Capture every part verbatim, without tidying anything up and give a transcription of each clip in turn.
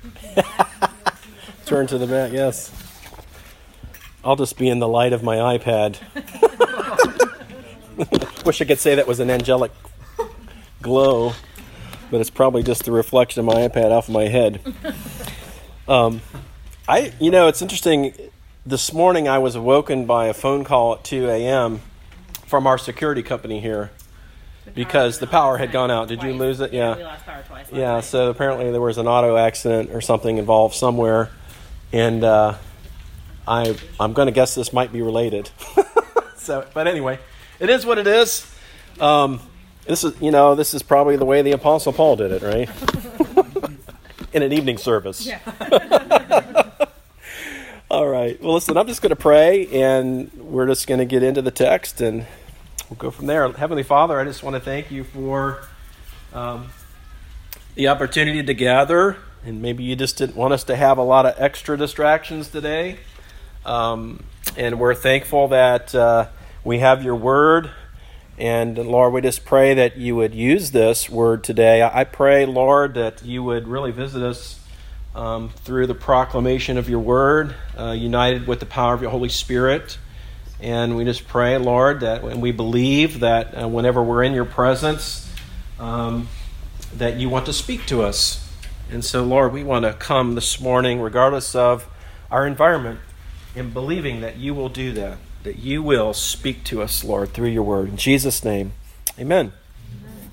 Turn to the back, yes. I'll just be in the light of my iPad. Wish I could say that was an angelic glow, but it's probably just the reflection of my iPad off of my head. Um, I, you know, it's interesting. This morning I was awoken by a phone call at two a.m. from our security company here because the power had gone out. Did you lose it? Yeah. We lost power twice. Yeah, so apparently there was an auto accident or something involved somewhere, and uh, I, I'm going to guess this might be related. So, but anyway, it is what it is. Um, this is, you know, this is probably the way the Apostle Paul did it, right? In an evening service. Yeah. All right. Well, listen, I'm just going to pray, and we're just going to get into the text, and we'll go from there. Heavenly Father, I just want to thank you for um, the opportunity to gather, and maybe you just didn't want us to have a lot of extra distractions today. Um, and we're thankful that uh, we have your word. And Lord, we just pray that you would use this word today. I pray, Lord, that you would really visit us um, through the proclamation of your word, uh, united with the power of your Holy Spirit. And we just pray, Lord, that when we believe that uh, whenever we're in your presence, um, that you want to speak to us. And so, Lord, we want to come this morning, regardless of our environment, in believing that you will do that. That you will speak to us, Lord, through your word. In Jesus' name, amen. Amen.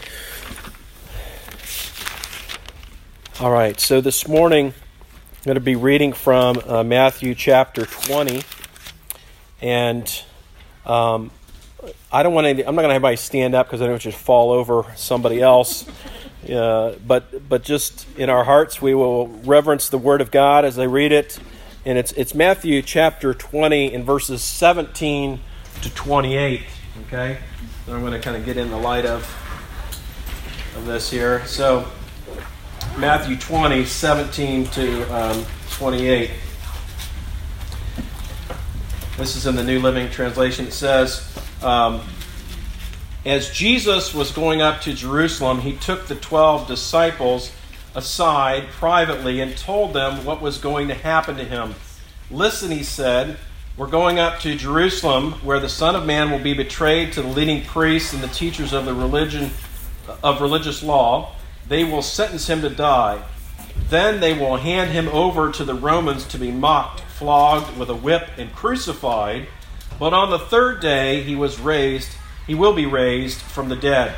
All right, so this morning I'm going to be reading from uh, Matthew chapter twenty. And um, I don't want any, I'm not going to have anybody stand up because I don't just fall over somebody else. Uh, but but just in our hearts, we will reverence the word of God as I read it. And it's it's Matthew chapter twenty in verses seventeen to twenty-eight. Okay? So I'm going to kind of get in the light of, of this here. So Matthew twenty, seventeen to um, twenty-eight. This is in the New Living Translation. It says, um, as Jesus was going up to Jerusalem, he took the twelve disciples aside privately and told them what was going to happen to him. Listen, he said, we're going up to Jerusalem where the Son of Man will be betrayed to the leading priests and the teachers of the religion of religious law. They will sentence him to die. Then they will hand him over to the Romans to be mocked, flogged with a whip, and crucified. But on the third day he was raised, he will be raised from the dead.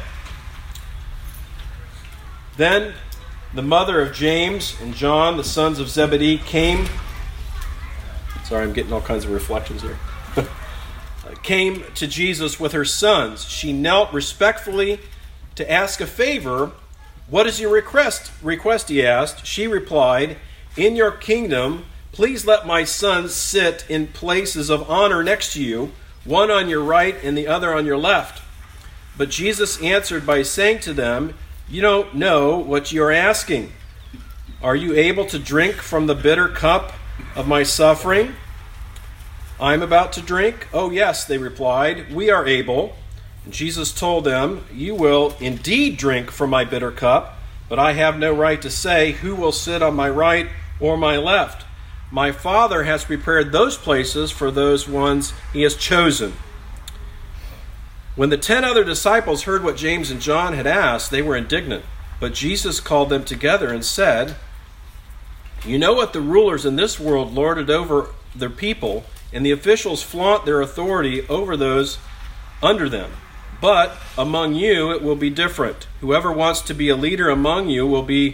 Then the mother of James and John, the sons of Zebedee, came. Sorry, I'm getting all kinds of reflections here. Came to Jesus with her sons. She knelt respectfully to ask a favor. What is your request? Request, he asked. She replied, in your kingdom, please let my sons sit in places of honor next to you, one on your right and the other on your left. But Jesus answered by saying to them, you don't know what you're asking. Are you able to drink from the bitter cup of my suffering I'm about to drink? Oh, yes, they replied. We are able. And Jesus told them, you will indeed drink from my bitter cup, but I have no right to say who will sit on my right or my left. My Father has prepared those places for those ones he has chosen. When the ten other disciples heard what James and John had asked, they were indignant. But Jesus called them together and said, you know what the rulers in this world lord it over their people, and the officials flaunt their authority over those under them. But among you it will be different. Whoever wants to be a leader among you will be...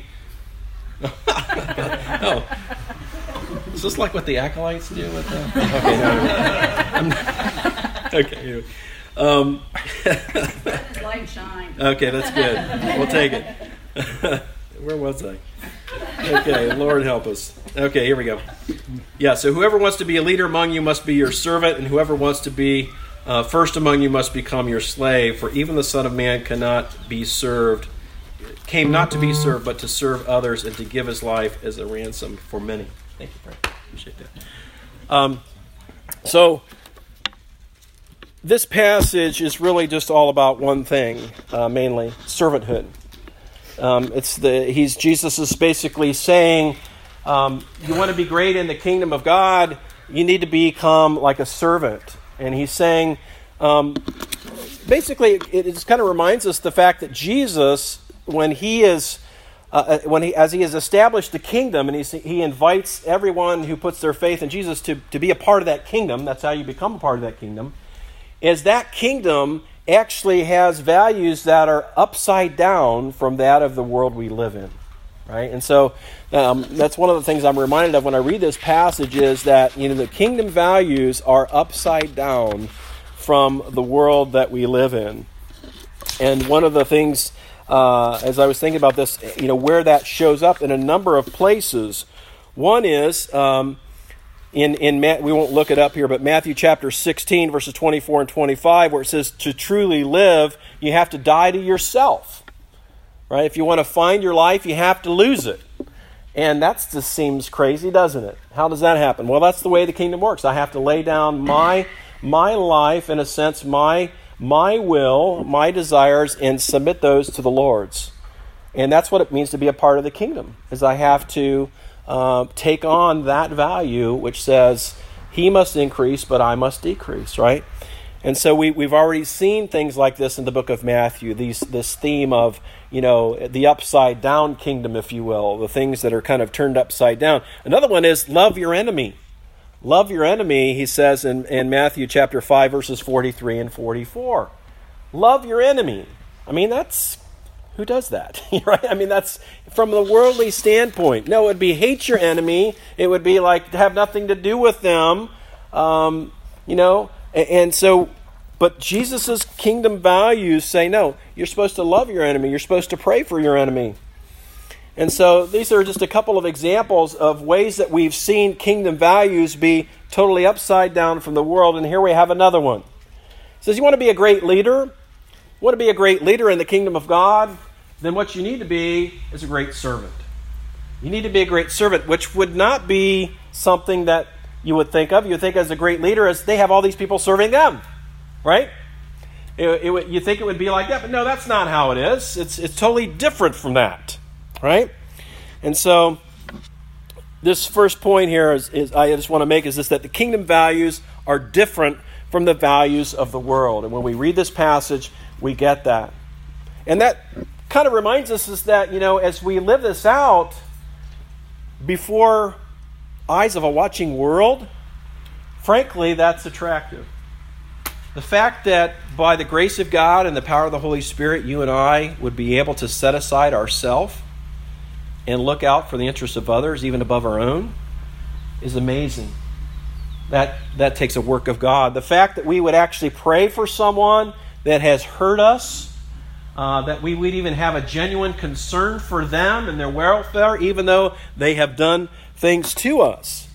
oh. Is this like what the acolytes do with the... Okay, no. I'm... okay, Um, light shine. Okay, that's good. We'll take it. Where was I? Okay, Lord help us. Okay, here we go. Yeah, so whoever wants to be a leader among you must be your servant, and whoever wants to be uh, first among you must become your slave. For even the Son of Man cannot be served, came not to be served, but to serve others and to give his life as a ransom for many. Thank you, Frank. Appreciate that. Um, so... This passage is really just all about one thing, uh, mainly servanthood. Um, it's the he's Jesus is basically saying, um, you want to be great in the kingdom of God, you need to become like a servant. And he's saying, um, basically, it, it kind of reminds us the fact that Jesus, when he is, uh, when he as he has established the kingdom, and he's, he invites everyone who puts their faith in Jesus to to be a part of that kingdom. That's how you become a part of that kingdom. Is that kingdom actually has values that are upside down from that of the world we live in, right? And so um, that's one of the things I'm reminded of when I read this passage is that, you know, the kingdom values are upside down from the world that we live in. And one of the things, uh, as I was thinking about this, you know, where that shows up in a number of places. One is um, in in Ma- we won't look it up here, but Matthew chapter sixteen, verses twenty-four and twenty-five, where it says to truly live, you have to die to yourself, right? If you want to find your life, you have to lose it. And that just seems crazy, doesn't it? How does that happen? Well, that's the way the kingdom works. I have to lay down my my life, in a sense, my my will, my desires, and submit those to the Lord's. And that's what it means to be a part of the kingdom, is I have to uh, take on that value which says, he must increase, but I must decrease, right? And so we, we've already seen things like this in the book of Matthew, these this theme of, you know, the upside down kingdom, if you will, the things that are kind of turned upside down. Another one is love your enemy. Love your enemy, he says in, in Matthew chapter five, verses forty-three and forty-four. Love your enemy. I mean, that's, who does that, right? I mean, that's from the worldly standpoint. No, it would be hate your enemy. It would be like to have nothing to do with them, um, you know. And, and so, but Jesus' kingdom values say, no, you're supposed to love your enemy. You're supposed to pray for your enemy. And so these are just a couple of examples of ways that we've seen kingdom values be totally upside down from the world. And here we have another one. It says, you want to be a great leader? You want to be a great leader in the kingdom of God? Then what you need to be is a great servant. You need to be a great servant, which would not be something that you would think of. You would think as a great leader as they have all these people serving them, right? It, it would, you think it would be like that, but no, that's not how it is. It's, it's totally different from that. Right? And so this first point here is, is I just want to make is this, that the kingdom values are different from the values of the world. And when we read this passage, we get that. And that kind of reminds us is that, you know, as we live this out before eyes of a watching world, frankly, that's attractive. The fact that by the grace of God and the power of the Holy Spirit, you and I would be able to set aside ourselves and look out for the interests of others, even above our own, is amazing. That that takes a work of God. The fact that we would actually pray for someone that has hurt us, uh, that we would even have a genuine concern for them and their welfare, even though they have done things to us,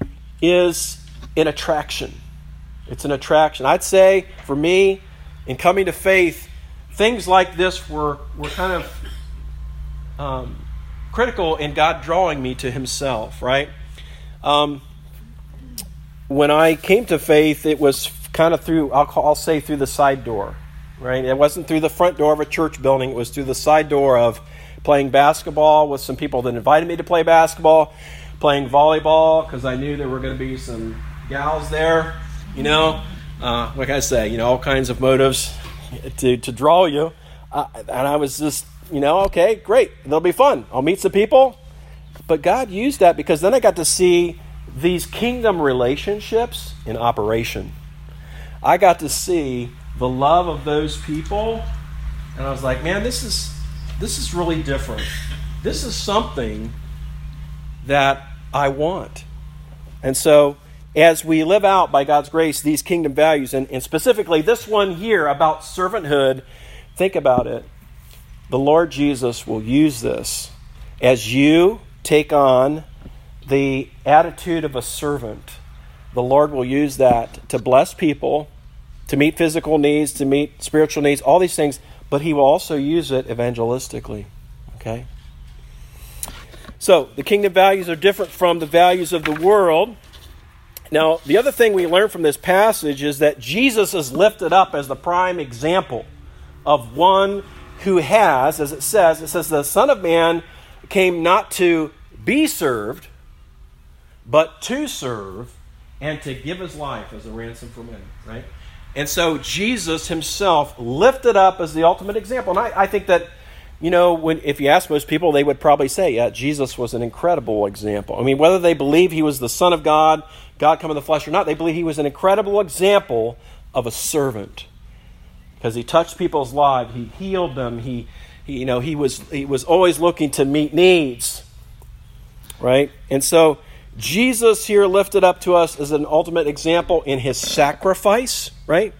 is an attraction. It's an attraction. I'd say, for me, in coming to faith, things like this were, were kind of Um, critical in God drawing me to himself, right? Um, when I came to faith, it was kind of through, I'll, call, I'll say through the side door, right? It wasn't through the front door of a church building. It was through the side door of playing basketball with some people that invited me to play basketball, playing volleyball because I knew there were going to be some gals there, you know. Uh, like I say, you know, all kinds of motives to, to draw you. Uh, and I was just, you know, okay, great. It'll be fun. I'll meet some people. But God used that because then I got to see these kingdom relationships in operation. I got to see the love of those people. And I was like, man, this is this is really different. This is something that I want. And so as we live out, by God's grace, these kingdom values, and, and specifically this one here about servanthood, think about it. The Lord Jesus will use this as you take on the attitude of a servant. The Lord will use that to bless people, to meet physical needs, to meet spiritual needs, all these things, but he will also use it evangelistically. Okay? So, the kingdom values are different from the values of the world. Now, the other thing we learn from this passage is that Jesus is lifted up as the prime example of one who has, as it says, it says the Son of Man came not to be served, but to serve and to give his life as a ransom for many, right? And so Jesus himself lifted up as the ultimate example. And I, I think that, you know, when if you ask most people, they would probably say, yeah, Jesus was an incredible example. I mean, whether they believe he was the Son of God, God come in the flesh or not, they believe he was an incredible example of a servant. Because he touched people's lives, he healed them, he, he you know, he was he was always looking to meet needs. Right? And so Jesus here lifted up to us as an ultimate example in his sacrifice, right?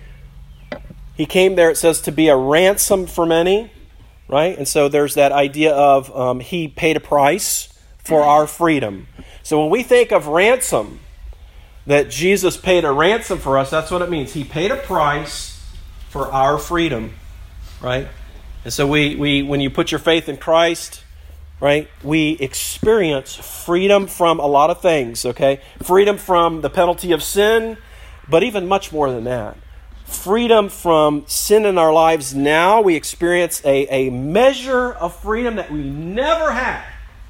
He came there, it says, to be a ransom for many, right? And so there's that idea of um, he paid a price for our freedom. So when we think of ransom, that Jesus paid a ransom for us, that's what it means. He paid a price for our freedom, right? And so we, we when you put your faith in Christ, right, we experience freedom from a lot of things, okay? Freedom from the penalty of sin, but even much more than that. Freedom from sin in our lives now. We experience a, a measure of freedom that we never had.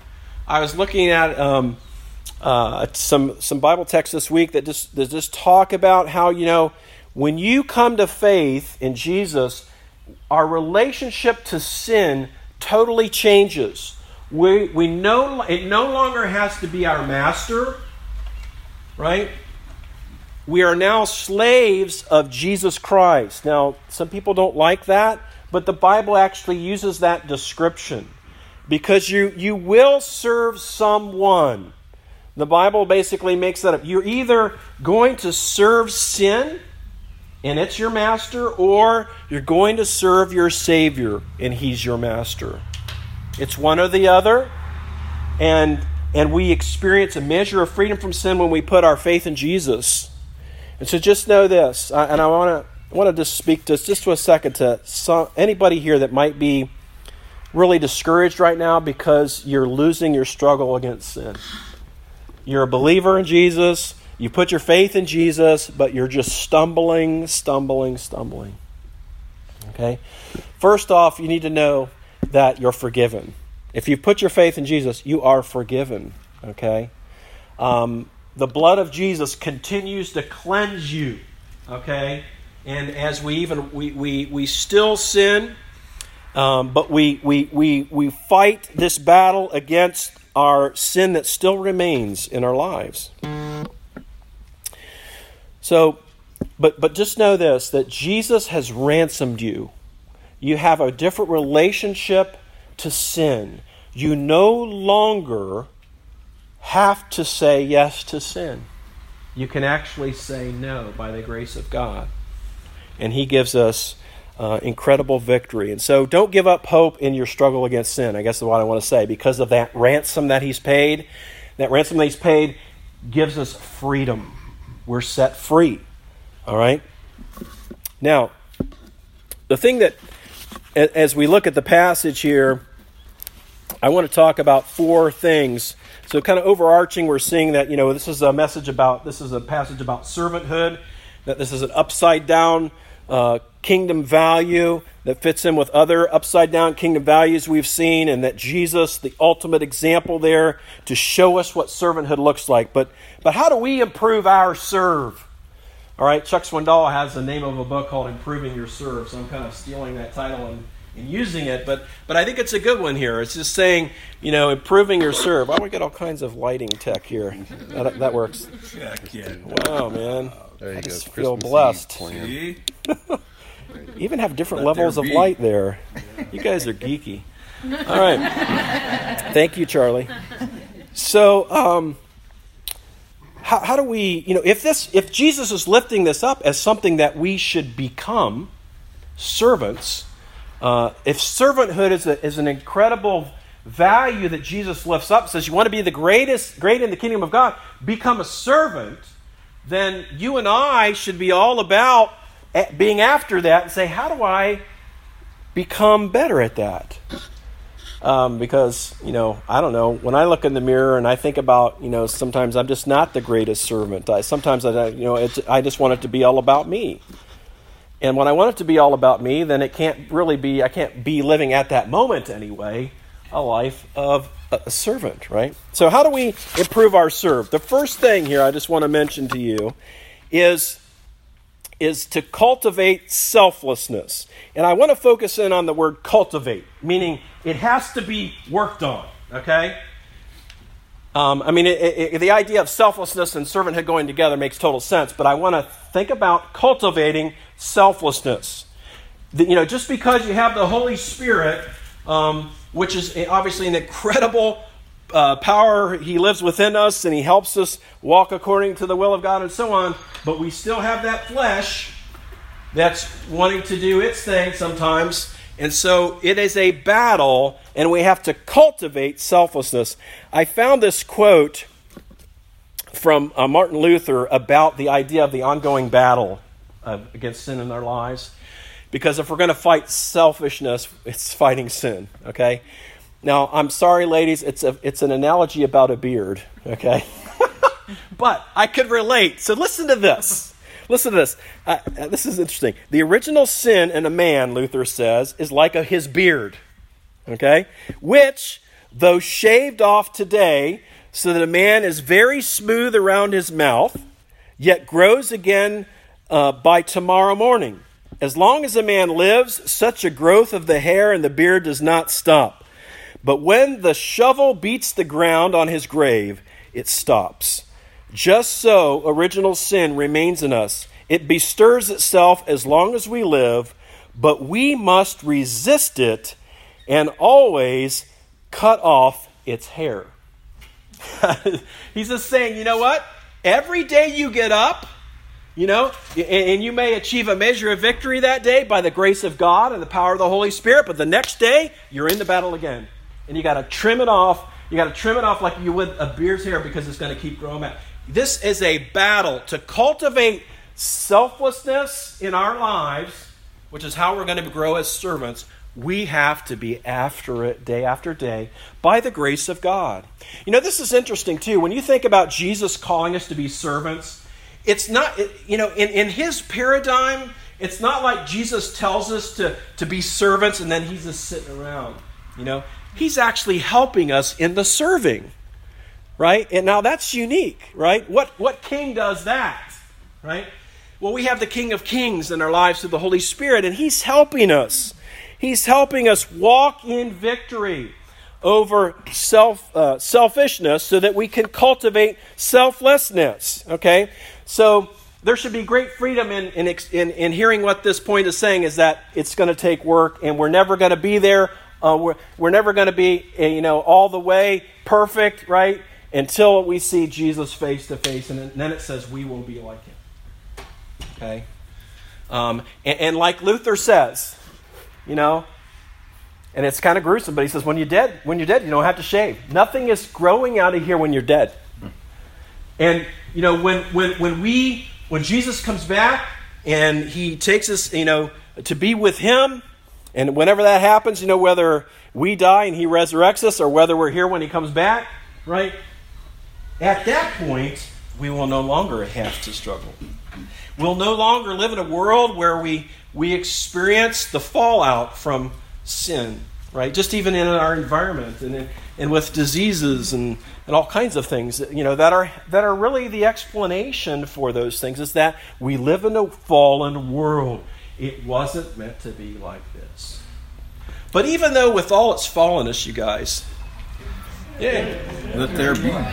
I was looking at um, uh, some some Bible texts this week that just, that just talk about how, you know, when you come to faith in Jesus, our relationship to sin totally changes. We we no it no longer has to be our master, right? We are now slaves of Jesus Christ. Now, some people don't like that, but the Bible actually uses that description because you you will serve someone. The Bible basically makes that up. You're either going to serve sin, and it's your master, or you're going to serve your Savior, and he's your master. It's one or the other, and and we experience a measure of freedom from sin when we put our faith in Jesus. And so just know this, uh, and I want to want to just speak to just for a second to some, anybody here that might be really discouraged right now because you're losing your struggle against sin. You're a believer in Jesus, you put your faith in Jesus, but you're just stumbling, stumbling, stumbling. Okay? First off, you need to know that you're forgiven. If you put your faith in Jesus, you are forgiven. Okay? Um, the blood of Jesus continues to cleanse you. Okay? And as we even we we, we still sin, um, but we we we we fight this battle against our sin that still remains in our lives. So, but but just know this, that Jesus has ransomed you. You have a different relationship to sin. You no longer have to say yes to sin. You can actually say no by the grace of God. And he gives us uh, incredible victory. And so don't give up hope in your struggle against sin, I guess is what I want to say. Because of that ransom that he's paid, that ransom that he's paid gives us freedom. We're set free. All right? Now, the thing that, as we look at the passage here, I want to talk about four things. So kind of overarching, we're seeing that, you know, this is a message about, this is a passage about servanthood, that this is an upside down uh, kingdom value that fits in with other upside down kingdom values we've seen, and that Jesus, the ultimate example there to show us what servanthood looks like. But but how do we improve our serve? All right, Chuck Swindoll has the name of a book called Improving Your Serve, so I'm kind of stealing that title and, and using it, but but I think it's a good one here. It's just saying, you know, improving your serve. Why do we get all kinds of lighting tech here? That, that works. Check in. Wow, man. There you I just go. feel Christmas blessed. Eve plan. See? Even have different Let levels there of be. light there. You guys are geeky. All right. Thank you, Charlie. So, um, how, how do we, you know, if this, if Jesus is lifting this up as something that we should become, servants, uh, if servanthood is a, is an incredible value that Jesus lifts up, says you want to be the greatest, great in the kingdom of God, become a servant, then you and I should be all about being after that and say, how do I become better at that? Um, because, you know, I don't know, when I look in the mirror and I think about, you know, sometimes I'm just not the greatest servant. I, sometimes, I, you know, it's, I just want it to be all about me. And when I want it to be all about me, then it can't really be, I can't be living at that moment anyway, a life of a servant, right? So how do we improve our serve? The first thing here I just want to mention to you is, is to cultivate selflessness. And I want to focus in on the word cultivate, meaning it has to be worked on, okay? Um, I mean, it, it, the idea of selflessness and servanthood going together makes total sense, but I want to think about cultivating selflessness. The, you know, just because you have the Holy Spirit, um, which is obviously an incredible uh, power, He lives within us and He helps us walk according to the will of God and so on, but we still have that flesh that's wanting to do its thing sometimes. And so it is a battle, and we have to cultivate selflessness. I found this quote from uh, Martin Luther about the idea of the ongoing battle uh, against sin in our lives. Because if we're going to fight selfishness, it's fighting sin, okay? Now, I'm sorry, ladies, it's a, it's an analogy about a beard, okay? But I could relate. So listen to this. Listen to this. Uh, this is interesting. The original sin in a man, Luther says, is like a, his beard, okay? Which, though shaved off today, so that a man is very smooth around his mouth, yet grows again uh, by tomorrow morning. As long as a man lives, such a growth of the hair and the beard does not stop. But when the shovel beats the ground on his grave, it stops. Just so, original sin remains in us. It bestirs itself as long as we live, but we must resist it and always cut off its hair. He's just saying, you know what? Every day you get up, you know, and you may achieve a measure of victory that day by the grace of God and the power of the Holy Spirit, but the next day, you're in the battle again. And you got to trim it off. You got to trim it off like you would a beard's hair because it's going to keep growing back. This is a battle to cultivate selflessness in our lives, which is how we're going to grow as servants. We have to be after it day after day by the grace of God. You know, this is interesting too. When you think about Jesus calling us to be servants, it's not, you know, in, in his paradigm, it's not like Jesus tells us to, to be servants and then he's just sitting around, you know. He's actually helping us in the serving. Right? And now that's unique, right? What what king does that? Right? Well, we have the King of Kings in our lives through the Holy Spirit, and He's helping us. He's helping us walk in victory over self uh, selfishness so that we can cultivate selflessness. Okay? So there should be great freedom in, in, in, in hearing what this point is saying, is that it's going to take work, and we're never going to be there. Uh, we're, we're never going to be, you know, all the way perfect, right? Until we see Jesus face to face, and then it says we will be like Him. Okay? Um, and, and like Luther says, you know, and it's kind of gruesome, but he says when you're dead, when you're dead, you don't have to shave. Nothing is growing out of here when you're dead. And you know, when when when we when Jesus comes back and He takes us, you know, to be with Him, and whenever that happens, you know, whether we die and He resurrects us or whether we're here when He comes back, right? At that point, we will no longer have to struggle. We'll no longer live in a world where we we experience the fallout from sin, right? Just even in our environment and in, and with diseases and, and all kinds of things, you know, that are that are really the explanation for those things is that we live in a fallen world. It wasn't meant to be like this. But even though with all its fallenness, you guys, yeah, Let there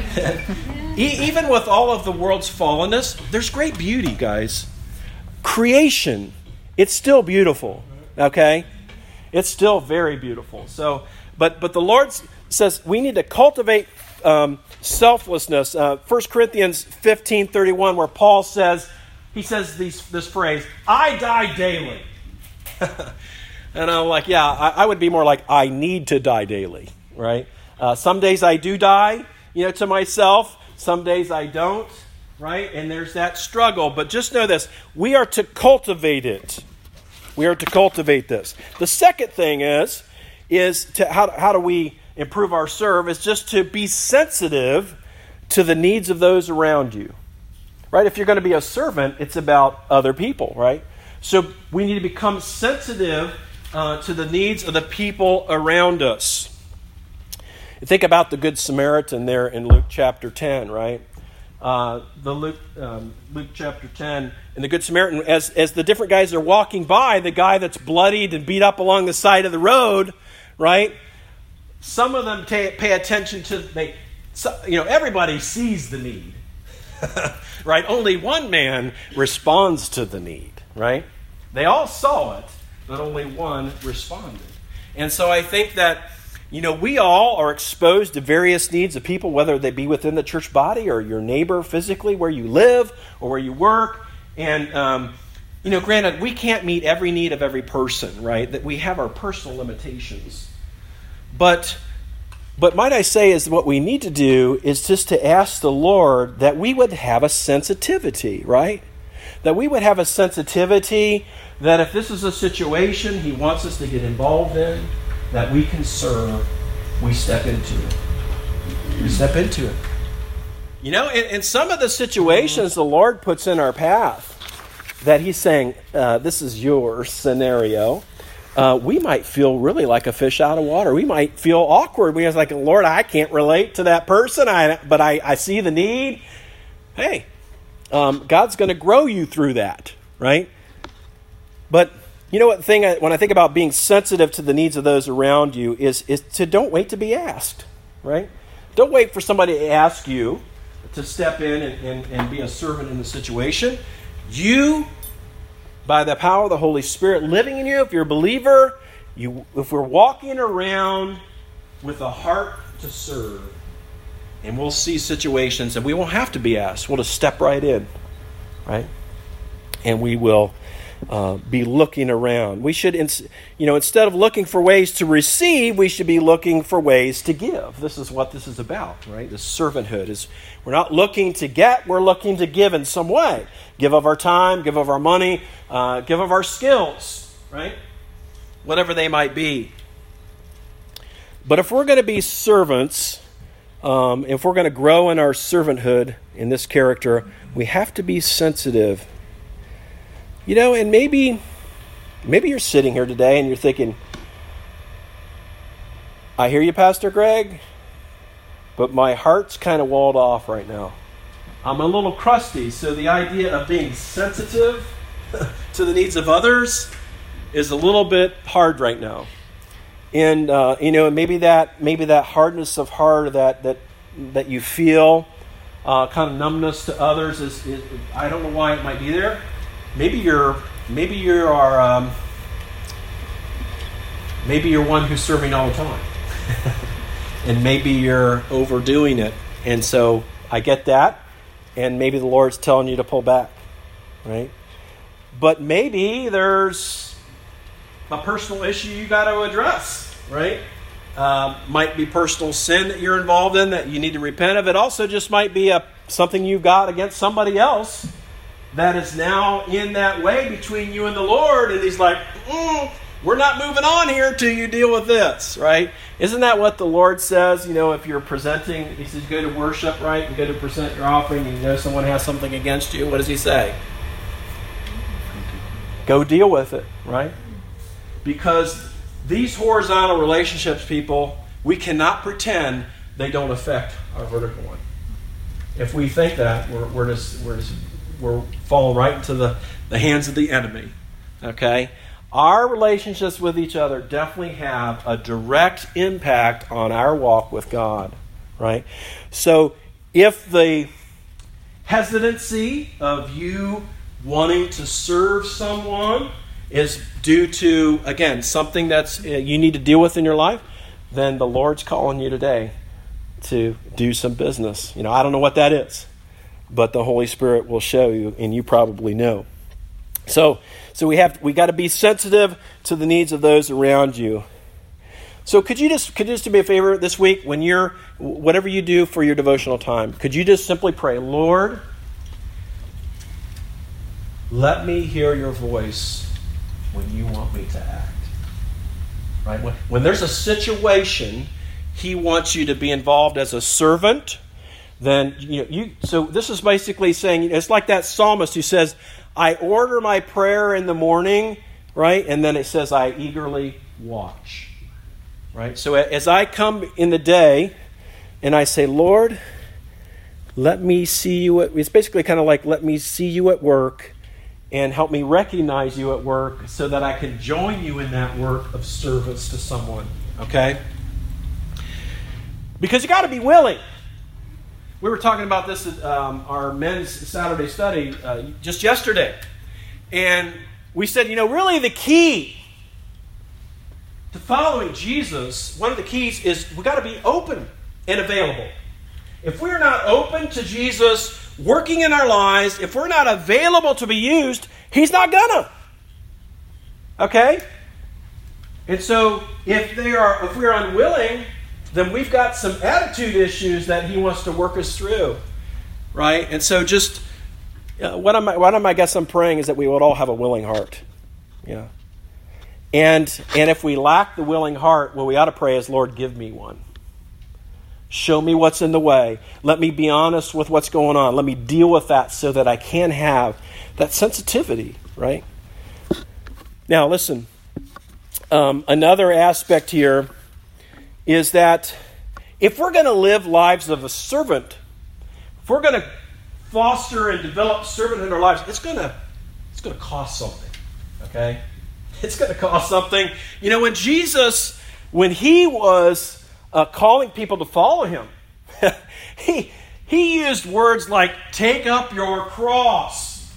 be. even with all of the world's fallenness, there's great beauty, guys. Creation, it's still beautiful, okay? It's still very beautiful. So, but but the Lord says we need to cultivate um, selflessness. Uh, First Corinthians fifteen thirty-one, where Paul says, he says these, this phrase, I die daily. And I'm like, yeah, I, I would be more like, I need to die daily, right? Uh, some days I do die, you know, to myself. Some days I don't, right? And there's that struggle. But just know this, we are to cultivate it. We are to cultivate this. The second thing is, is to how, how do we improve our serve, is just to be sensitive to the needs of those around you. Right? If you're going to be a servant, it's about other people, right? So we need to become sensitive uh, to the needs of the people around us. Think about the Good Samaritan there in Luke chapter ten, right? Uh, the Luke, um, Luke chapter ten, and the Good Samaritan, as, as the different guys are walking by, the guy that's bloodied and beat up along the side of the road, right? Some of them t- pay attention to, they, so, you know, everybody sees the need, right? Only one man responds to the need, right? They all saw it, but only one responded. And so I think that, you know, we all are exposed to various needs of people, whether they be within the church body or your neighbor physically, where you live or where you work. And, um, you know, granted, we can't meet every need of every person, right? That we have our personal limitations. But, but might I say is what we need to do is just to ask the Lord that we would have a sensitivity, right? That we would have a sensitivity that if this is a situation He wants us to get involved in, that we can serve, we step into it. We step into it. You know, in, in some of the situations the Lord puts in our path that He's saying, uh, this is your scenario, uh, we might feel really like a fish out of water. We might feel awkward. We're like, Lord, I can't relate to that person, I, but I, I see the need. Hey, um, God's going to grow you through that, right? But you know what thing I, when I think about being sensitive to the needs of those around you is, is to don't wait to be asked, right? Don't wait for somebody to ask you to step in and, and, and be a servant in the situation. You, by the power of the Holy Spirit living in you, if you're a believer, you, if we're walking around with a heart to serve, and we'll see situations and we won't have to be asked. We'll just step right in, right? And we will Uh, be looking around. We should, you know, instead of looking for ways to receive, we should be looking for ways to give. This is what this is about, right? This servanthood is, we're not looking to get, we're looking to give in some way. Give of our time, give of our money, uh, give of our skills, right? Whatever they might be. But if we're going to be servants, um, if we're going to grow in our servanthood, in this character, we have to be sensitive. You know, and maybe maybe you're sitting here today and you're thinking, I hear you, Pastor Greg, but my heart's kind of walled off right now. I'm a little crusty, so the idea of being sensitive to the needs of others is a little bit hard right now. And, uh, you know, maybe that maybe that hardness of heart that that, that you feel, uh, kind of numbness to others, is, is I don't know why it might be there. Maybe you're, maybe you are, um, maybe you're one who's serving all the time, and maybe you're overdoing it. And so I get that, and maybe the Lord's telling you to pull back, right? But maybe there's a personal issue you got to address, right? Uh, might be personal sin that you're involved in that you need to repent of. It also just might be a something you've got against somebody else that is now in that way between you and the Lord, and He's like, mm, we're not moving on here till you deal with this, right? Isn't that what the Lord says? You know, if you're presenting, He says, go to worship, right? You go to present your offering, and you know someone has something against you. What does He say? Go deal with it, right? Because these horizontal relationships, people, we cannot pretend they don't affect our vertical one. If we think that, we're, we're just we're just we're falling right into the, the hands of the enemy. Okay? Our relationships with each other definitely have a direct impact on our walk with God. Right? So if the hesitancy of you wanting to serve someone is due to, again, something that's uh, you need to deal with in your life, then the Lord's calling you today to do some business. You know, I don't know what that is, but the Holy Spirit will show you, and you probably know. So, so we have we got to be sensitive to the needs of those around you. So, could you just could you just do me a favor this week when you're whatever you do for your devotional time? Could you just simply pray, Lord, let me hear your voice when you want me to act. Right? When, when there's a situation, He wants you to be involved as a servant, then you know you. So this is basically saying it's like that psalmist who says, "I order my prayer in the morning," right, and then it says, "I eagerly watch," right. So as I come in the day, and I say, "Lord, let me see you." At, it's basically kind of like, "Let me see you at work." And help me recognize you at work so that I can join you in that work of service to someone. Okay? Because you got to be willing. We were talking about this at um, our men's Saturday study uh, just yesterday. And we said, you know, really the key to following Jesus, one of the keys is we got to be open and available. If we're not open to Jesus working in our lives, if we're not available to be used, He's not gonna. Okay? And so if they are if we're unwilling, then we've got some attitude issues that He wants to work us through. Right? And so just uh, what am I what am I guess I'm praying is that we would all have a willing heart. Yeah. And and if we lack the willing heart, what we ought to pray is, Lord, give me one. Show me what's in the way. Let me be honest with what's going on. Let me deal with that so that I can have that sensitivity, right? Now, listen. Um, another aspect here is that if we're going to live lives of a servant, if we're going to foster and develop servanthood in our lives, it's going to it's going to cost something, okay? It's going to cost something. You know, when Jesus, when He was Uh, calling people to follow Him, he, he used words like, take up your cross.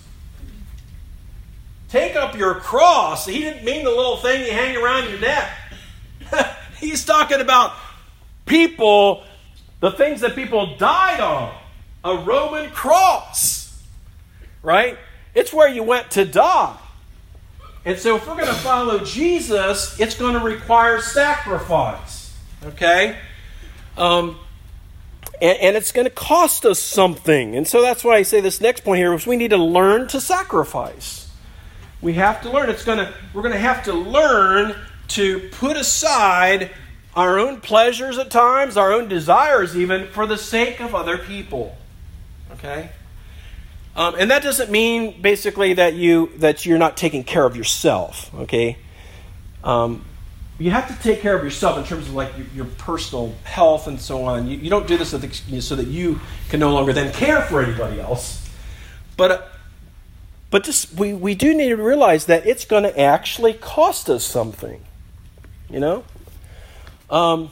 Take up your cross. He didn't mean the little thing you hang around your neck. He's talking about people, the things that people died on. A Roman cross. Right? It's where you went to die. And so if we're going to follow Jesus, it's going to require sacrifice. Okay? Um, and, and it's going to cost us something. And so that's why I say this next point here is we need to learn to sacrifice. We have to learn. It's going to, we're going to have to learn to put aside our own pleasures at times, our own desires even, for the sake of other people. Okay? Um, and that doesn't mean basically that you that you're not taking care of yourself. Okay? Um You have to take care of yourself in terms of like your, your personal health and so on. You, you don't do this so that, so that you can no longer then care for anybody else. But uh, but just, we, we do need to realize that it's going to actually cost us something. You know? Um,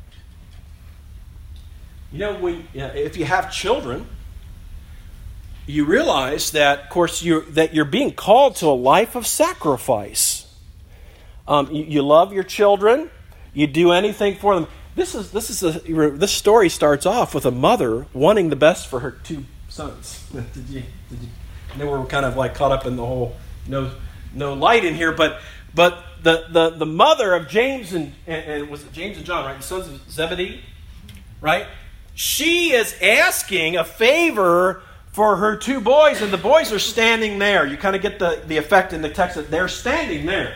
you know, when you know, if you have children, you realize that, of course, you're, that you're being called to a life of sacrifice. Um, you, you love your children. You do anything for them. This is this is a this story starts off with a mother wanting the best for her two sons. Did you? Did you? And they were kind of like caught up in the whole no no light in here, but but the the, the mother of James and, and and was it James and John, right? The sons of Zebedee, right? She is asking a favor for her two boys, and the boys are standing there. You kind of get the, the effect in the text that they're standing there.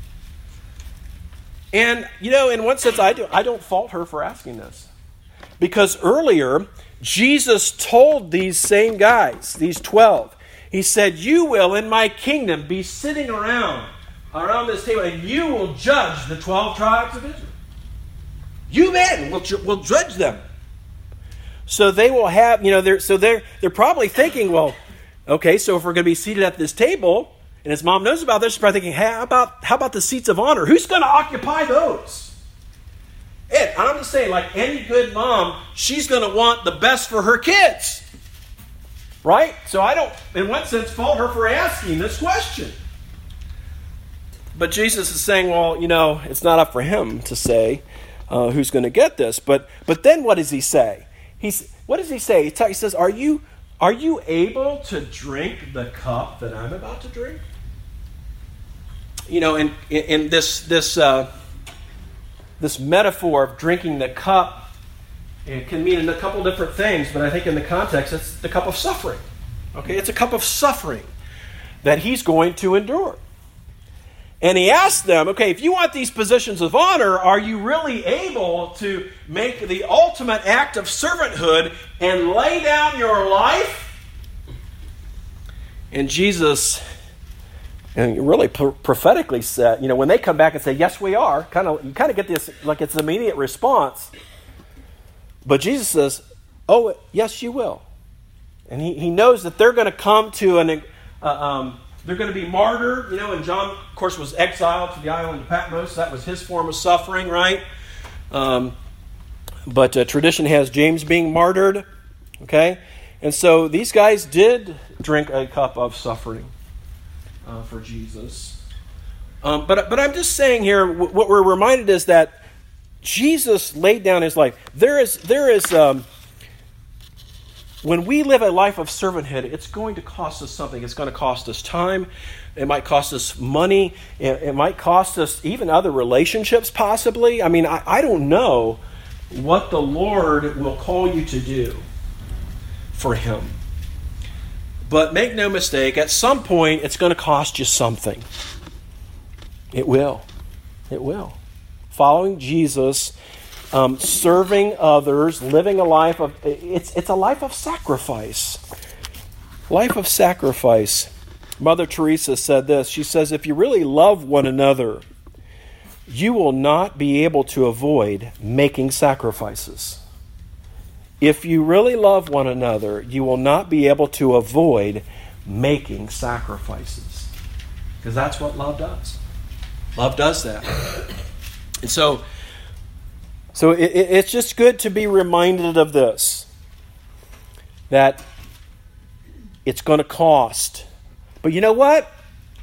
And, you know, in one sense, I, do, I don't fault her for asking this. Because earlier, Jesus told these same guys, these twelve, He said, you will, in my kingdom, be sitting around, around this table, and you will judge the twelve tribes of Israel. You men will, will judge them. So they will have, you know, they're, so they're, they're probably thinking, well, okay, so if we're going to be seated at this table, and his mom knows about this, she's probably thinking, hey, how about, how about the seats of honor? Who's going to occupy those? And I'm just saying, like any good mom, she's going to want the best for her kids. Right? So I don't, in one sense, fault her for asking this question. But Jesus is saying, well, you know, it's not up for him to say uh, who's going to get this. But but then what does he say? He's what does he say? He, t- he says, are you are you able to drink the cup that I'm about to drink? You know, in in this this uh, this metaphor of drinking the cup, it can mean a couple different things, but I think in the context, it's the cup of suffering. Okay, it's a cup of suffering that he's going to endure. And he asked them, okay, if you want these positions of honor, are you really able to make the ultimate act of servanthood and lay down your life? And Jesus, and really prophetically said, you know, when they come back and say, yes, we are, kind of, you kind of get this, like it's an immediate response. But Jesus says, oh, yes, you will. And he, he knows that they're going to come to an, uh, um, they're going to be martyred. You know, and John, of course, was exiled to the island of Patmos. That was his form of suffering, right? Um, but uh, tradition has James being martyred. Okay? And so these guys did drink a cup of suffering uh, for Jesus. Um, but, but I'm just saying here, w- what we're reminded is that Jesus laid down his life. There is, there is, um, when we live a life of servanthood, it's going to cost us something. It's going to cost us time. It might cost us money. It, it might cost us even other relationships, possibly. I mean, I, I don't know what the Lord will call you to do for him. But make no mistake, at some point, it's going to cost you something. It will. It will. Following Jesus, um, serving others, living a life of, it's, it's a life of sacrifice. Life of sacrifice. Mother Teresa said this. She says, if you really love one another, you will not be able to avoid making sacrifices. If you really love one another, you will not be able to avoid making sacrifices. Because that's what love does. Love does that. And so, so it, it, it's just good to be reminded of this. That it's going to cost. But you know what?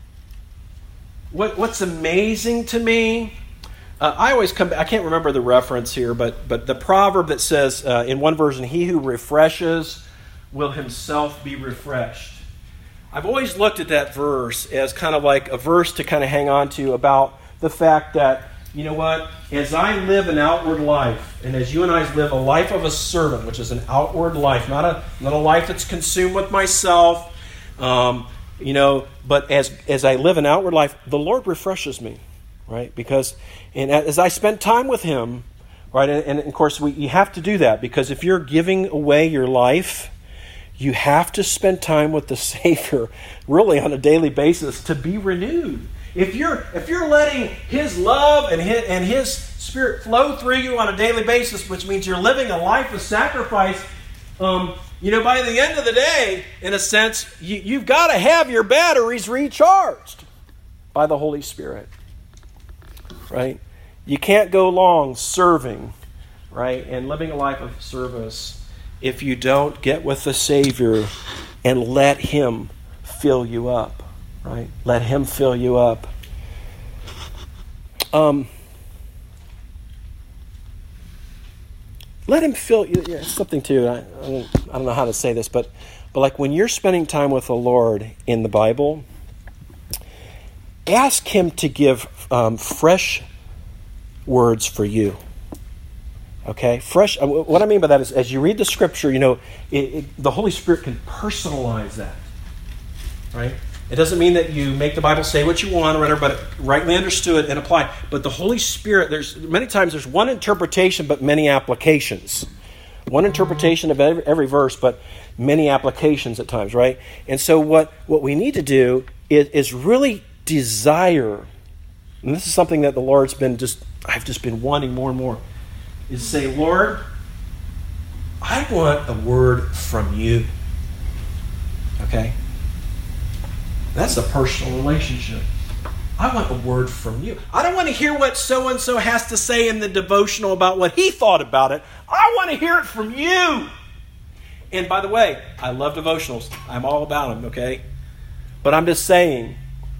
What what's amazing to me, uh, I always come back, I can't remember the reference here, but but the proverb that says uh, in one version, he who refreshes will himself be refreshed. I've always looked at that verse as kind of like a verse to kind of hang on to about the fact that, you know what, as I live an outward life, and as you and I live a life of a servant, which is an outward life, not a, not a life that's consumed with myself, um, you know, but as as I live an outward life, the Lord refreshes me, right? Because and as I spend time with him, right, and, and of course we you have to do that, because if you're giving away your life, you have to spend time with the Savior really on a daily basis to be renewed. If you're if you're letting his love and his, and his Spirit flow through you on a daily basis, which means you're living a life of sacrifice, um, you know, by the end of the day, in a sense, you, you've got to have your batteries recharged by the Holy Spirit, right? You can't go long serving, right, and living a life of service if you don't get with the Savior and let him fill you up, right? Let him fill you up. Um, let him fill you. Yeah, something too. I, I, don't, I don't know how to say this, but but like when you're spending time with the Lord in the Bible, ask him to give um, fresh words for you. Okay, fresh. What I mean by that is, as you read the Scripture, you know, it, it, the Holy Spirit can personalize that, right? It doesn't mean that you make the Bible say what you want or whatever, but rightly understood and applied. But the Holy Spirit, there's many times there's one interpretation, but many applications. One interpretation of every, every verse, but many applications at times, right? And so what, what we need to do is, is really desire, and this is something that the Lord's been just, I've just been wanting more and more, is say, Lord, I want a word from you. Okay? That's a personal relationship. I want a word from you. I don't want to hear what so-and-so has to say in the devotional about what he thought about it. I want to hear it from you. And by the way, I love devotionals. I'm all about them, okay? But I'm just saying,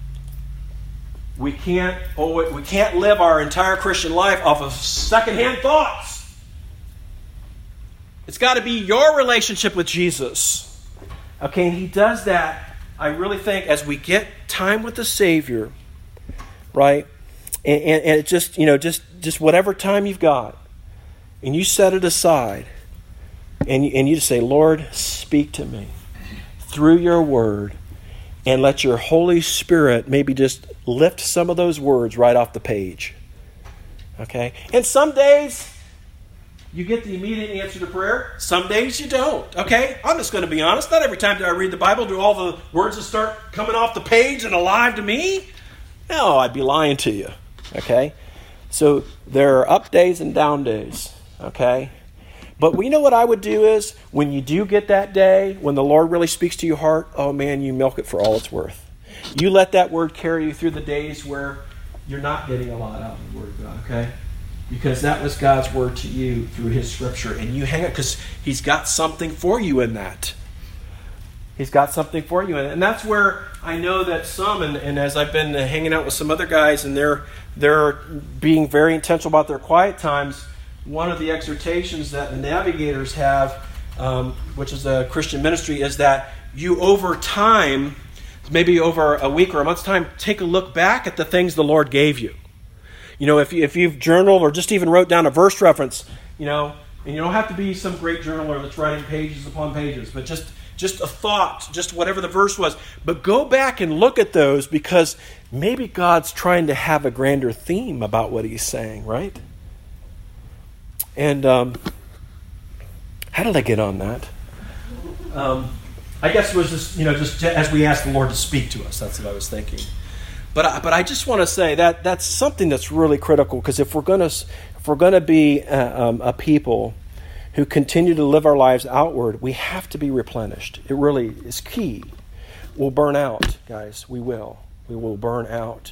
we can't, oh, we can't live our entire Christian life off of secondhand thoughts. It's got to be your relationship with Jesus. Okay, and he does that, I really think, as we get time with the Savior, right? And, and, and it just, you know, just, just whatever time you've got, and you set it aside, and you, and you just say, Lord, speak to me through your word, and let your Holy Spirit maybe just lift some of those words right off the page. Okay? And some days you get the immediate answer to prayer. Some days you don't. Okay? I'm just going to be honest. Not every time that I read the Bible do all the words that start coming off the page and alive to me. No, I'd be lying to you. Okay? So there are up days and down days. Okay? But we know what I would do is, when you do get that day, when the Lord really speaks to your heart, oh man, you milk it for all it's worth. You let that word carry you through the days where you're not getting a lot out of the Word of God, okay? Because that was God's word to you through His Scripture. And you hang it because He's got something for you in that. He's got something for you in it. And that's where I know that some, and, and as I've been hanging out with some other guys, and they're they're being very intentional about their quiet times, one of the exhortations that the Navigators have, um, which is a Christian ministry, is that you over time, maybe over a week or a month's time, take a look back at the things the Lord gave you. You know, if, you, if you've journaled or just even wrote down a verse reference, you know, and you don't have to be some great journaler that's writing pages upon pages, but just, just a thought, just whatever the verse was. But go back and look at those, because maybe God's trying to have a grander theme about what He's saying, right? And um, how did I get on that? Um, I guess it was just, you know, just as we asked the Lord to speak to us. That's what I was thinking. But I, but I just want to say that that's something that's really critical, because if we're going to if we're going to be a, um, a people who continue to live our lives outward, we have to be replenished. It really is key. We'll burn out, guys. We will. We will burn out.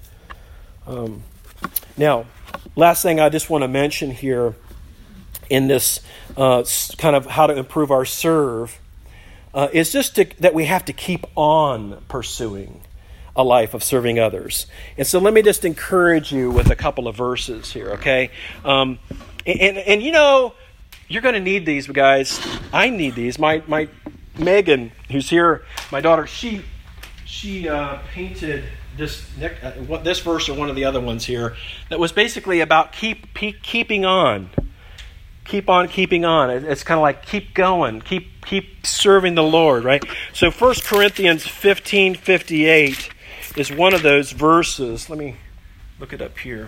Um, now, last thing I just want to mention here in this uh, kind of how to improve our serve uh, is just to, that we have to keep on pursuing a life of serving others. And so let me just encourage you with a couple of verses here, okay? Um, and, and, and you know, you're going to need these, guys. I need these. My my Megan, who's here, my daughter, she she uh, painted this uh, what this verse or one of the other ones here that was basically about keep, keep keeping on. Keep on keeping on. It's kind of like keep going. Keep keep serving the Lord, right? So First Corinthians fifteen fifty-eight is one of those verses. Let me look it up here.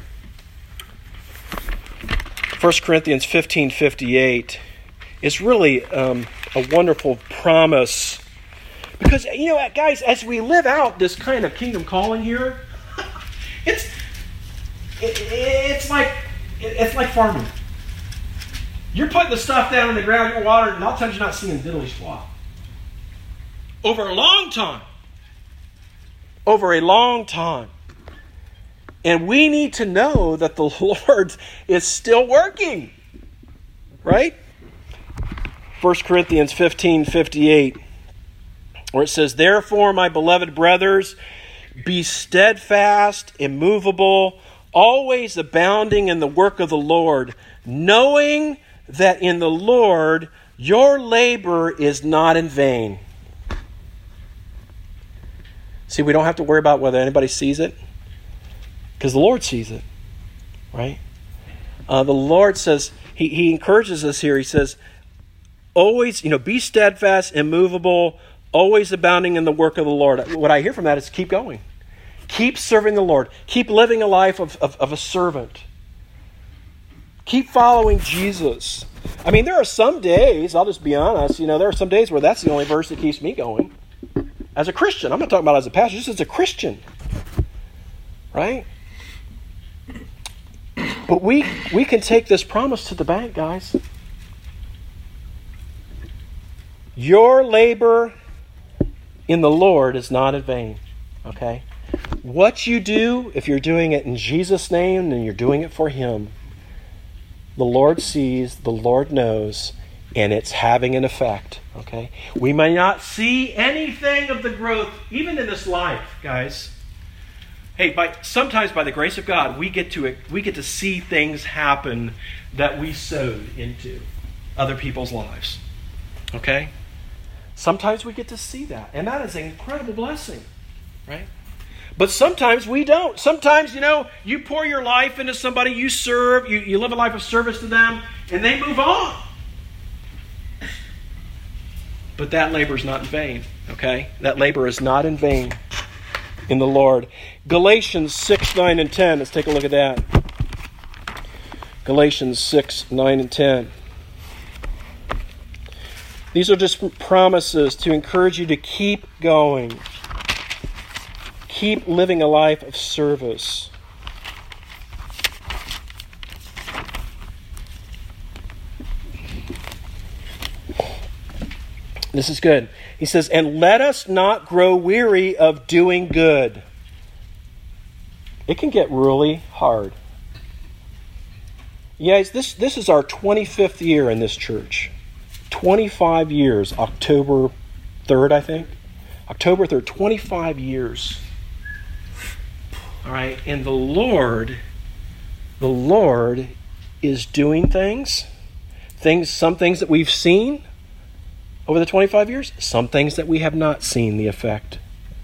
First Corinthians fifteen fifty-eight is really um, a wonderful promise. Because, you know, guys, as we live out this kind of kingdom calling here, it's it, it's like it's like farming. You're putting the stuff down in the ground, you're watering, and a lot of times you're not seeing diddly squat. Over a long time. Over a long time. And we need to know that the Lord is still working. Right? First Corinthians fifteen fifty-eight, where it says, "Therefore, my beloved brothers, be steadfast, immovable, always abounding in the work of the Lord, knowing that in the Lord your labor is not in vain." See, we don't have to worry about whether anybody sees it, because the Lord sees it, right? Uh, the Lord says, he, he encourages us here. He says, always, you know, be steadfast, immovable, always abounding in the work of the Lord. What I hear from that is keep going. Keep serving the Lord. Keep living a life of, of, of a servant. Keep following Jesus. I mean, there are some days, I'll just be honest, you know, there are some days where that's the only verse that keeps me going. As a Christian. I'm not talking about as a pastor, just as a Christian. Right? But we we can take this promise to the bank, guys. Your labor in the Lord is not in vain. Okay? What you do, if you're doing it in Jesus' name, then you're doing it for Him. The Lord sees, the Lord knows, and it's having an effect. Okay? We may not see anything of the growth, even in this life, guys. Hey, by sometimes by the grace of God, we get to we get to see things happen that we sowed into other people's lives. Okay? Sometimes we get to see that, and that is an incredible blessing, right? But sometimes we don't. Sometimes, you know, you pour your life into somebody, you serve, you, you live a life of service to them, and they move on. but that labor is not in vain, okay? That labor is not in vain in the Lord. Galatians six, nine, and ten. Let's take a look at that. Galatians six, nine, and ten. These are just promises to encourage you to keep going. Keep living a life of service. This is good. He says, and let us not grow weary of doing good. It can get really hard. Yes, this, this is our twenty-fifth year in this church. twenty-five years, October third, I think. October third, twenty-five years. All right, and the Lord, the Lord is doing things, things, some things that we've seen over the twenty-five years, some things that we have not seen the effect.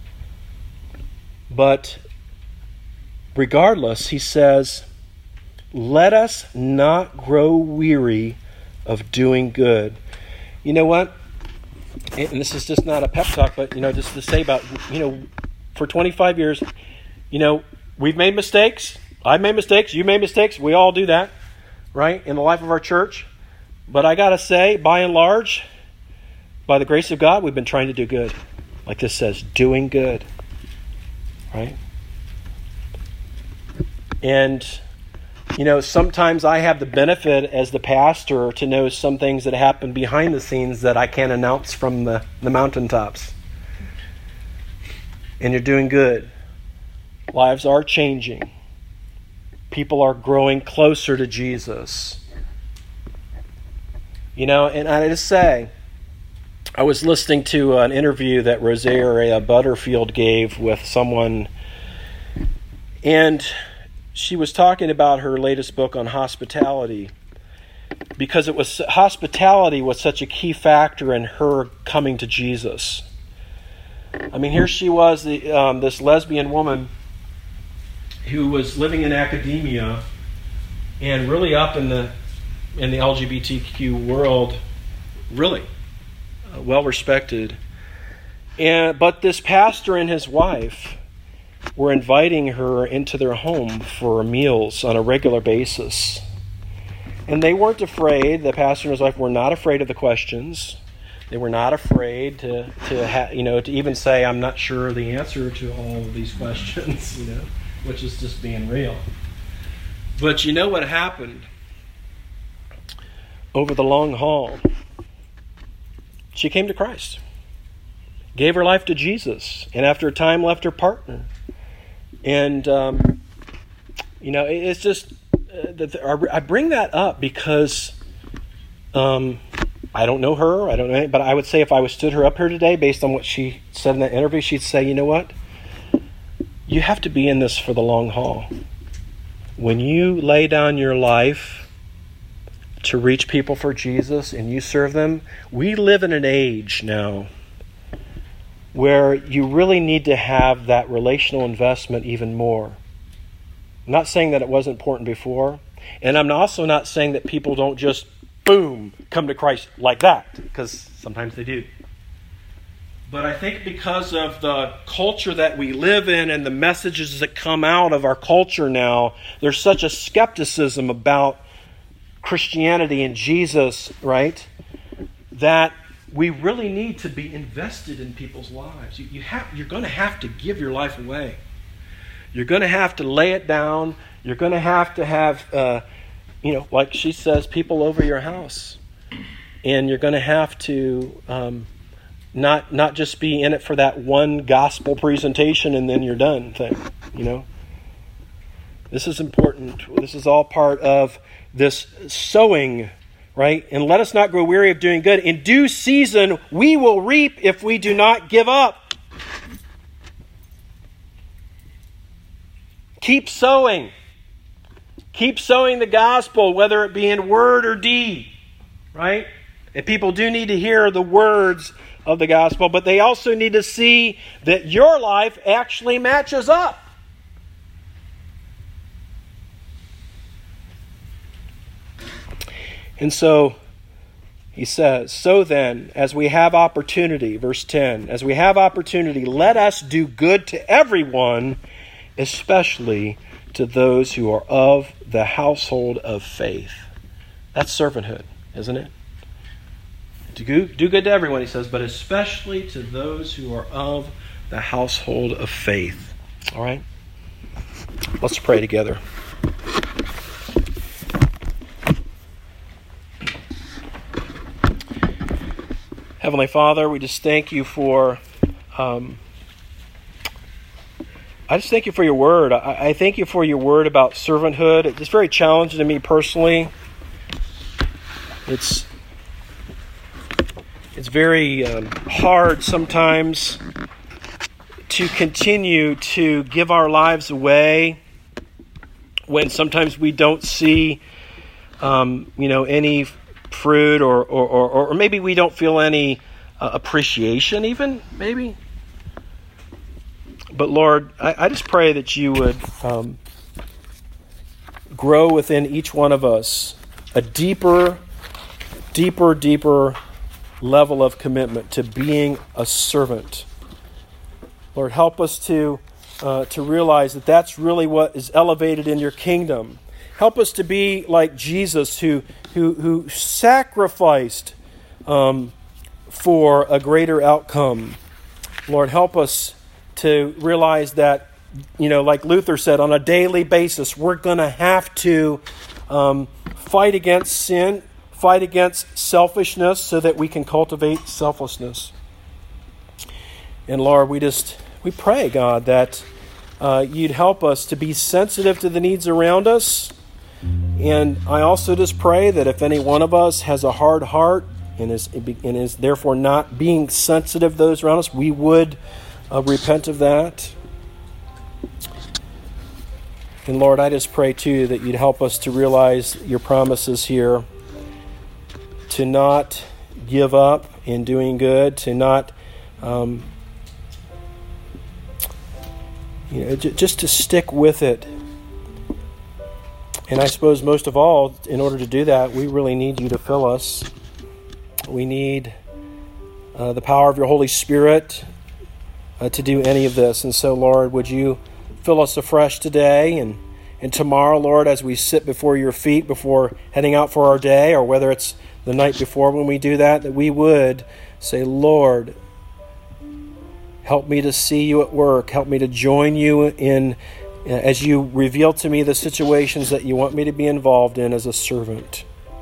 But regardless, he says, let us not grow weary of doing good. You know what? And this is just not a pep talk, but, you know, just to say about, you know, for twenty-five years, you know, we've made mistakes. I've made mistakes. You made mistakes. We all do that, right, in the life of our church. But I got to say, by and large, by the grace of God, we've been trying to do good. Like this says, doing good, right? And, you know, sometimes I have the benefit as the pastor to know some things that happen behind the scenes that I can't announce from the, the mountaintops. And you're doing good. Lives are changing. People are growing closer to Jesus. You know, and I just say, I was listening to an interview that Rosaria Butterfield gave with someone, and she was talking about her latest book on hospitality, because it was hospitality was such a key factor in her coming to Jesus. I mean, here she was, the, um, this lesbian woman who was living in academia and really up in the in the L G B T Q world, really uh, well respected. And but this pastor and his wife were inviting her into their home for meals on a regular basis. And they weren't afraid, the pastor and his wife were not afraid of the questions. They were not afraid to, to ha- you know, to even say, I'm not sure the answer to all of these questions, you know, which is just being real. But you know what happened? Over the long haul, she came to Christ, gave her life to Jesus, and after a time left her partner. And, um, you know, it's just, uh, the, I bring that up because um, I don't know her, I don't know, but I would say if I was stood her up here today, based on what she said in that interview, she'd say, you know what? You have to be in this for the long haul. When you lay down your life to reach people for Jesus and you serve them, we live in an age now where you really need to have that relational investment even more. I'm not saying that it wasn't important before, and I'm also not saying that people don't just, boom, come to Christ like that, because sometimes they do. But I think because of the culture that we live in and the messages that come out of our culture now, there's such a skepticism about Christianity and Jesus, right, that we really need to be invested in people's lives. You, you have, you're going to have to give your life away. You're going to have to lay it down. You're going to have to have, uh, you know, like she says, people over your house. And you're going to have to um, not not just be in it for that one gospel presentation and then you're done thing, you know. This is important. This is all part of this sowing, right? And let us not grow weary of doing good. In due season, we will reap if we do not give up. Keep sowing. Keep sowing the gospel, whether it be in word or deed, right? And people do need to hear the words of the gospel, but they also need to see that your life actually matches up. And so He says, so then, as we have opportunity, verse ten, as we have opportunity, let us do good to everyone, especially to those who are of the household of faith. That's servanthood, isn't it? Do, do good to everyone, he says, but especially to those who are of the household of faith. All right? Let's pray together. Heavenly Father, we just thank you for, um, I just thank you for your word. I, I thank you for your word about servanthood. It's very challenging to me personally. It's, it's very um, hard sometimes to continue to give our lives away when sometimes we don't see, um, you know, any fruit, or, or, or, or maybe we don't feel any uh, appreciation even, maybe. But Lord, I, I just pray that you would um, grow within each one of us a deeper, deeper, deeper level of commitment to being a servant. Lord, help us to uh, to realize that that's really what is elevated in your kingdom. Help us to be like Jesus, who who, who sacrificed um, for a greater outcome. Lord, help us to realize that, you know, like Luther said, on a daily basis, we're going to have to um, fight against sin, fight against selfishness, so that we can cultivate selflessness. And Lord, we just we pray, God, that uh, you'd help us to be sensitive to the needs around us. And I also just pray that if any one of us has a hard heart and is and is therefore not being sensitive to those around us, we would uh, repent of that. And Lord, I just pray too that you'd help us to realize your promises here, to not give up in doing good, to not, um, you know, j- just to stick with it. And I suppose most of all, in order to do that, we really need you to fill us. We need uh, the power of your Holy Spirit uh, to do any of this. And so, Lord, would you fill us afresh today and, and tomorrow, Lord, as we sit before your feet before heading out for our day, or whether it's the night before when we do that, that we would say, Lord, help me to see you at work. Help me to join you in as you reveal to me the situations that you want me to be involved in as a servant.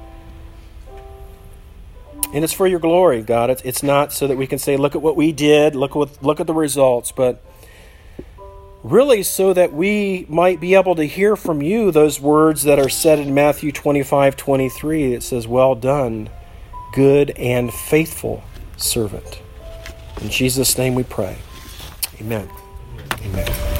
And it's for your glory, God. It's, it's not so that we can say, look at what we did, look what, look at the results, but really so that we might be able to hear from you those words that are said in Matthew twenty-five twenty-three. It says, well done, good and faithful servant. In Jesus' name we pray. Amen. Amen.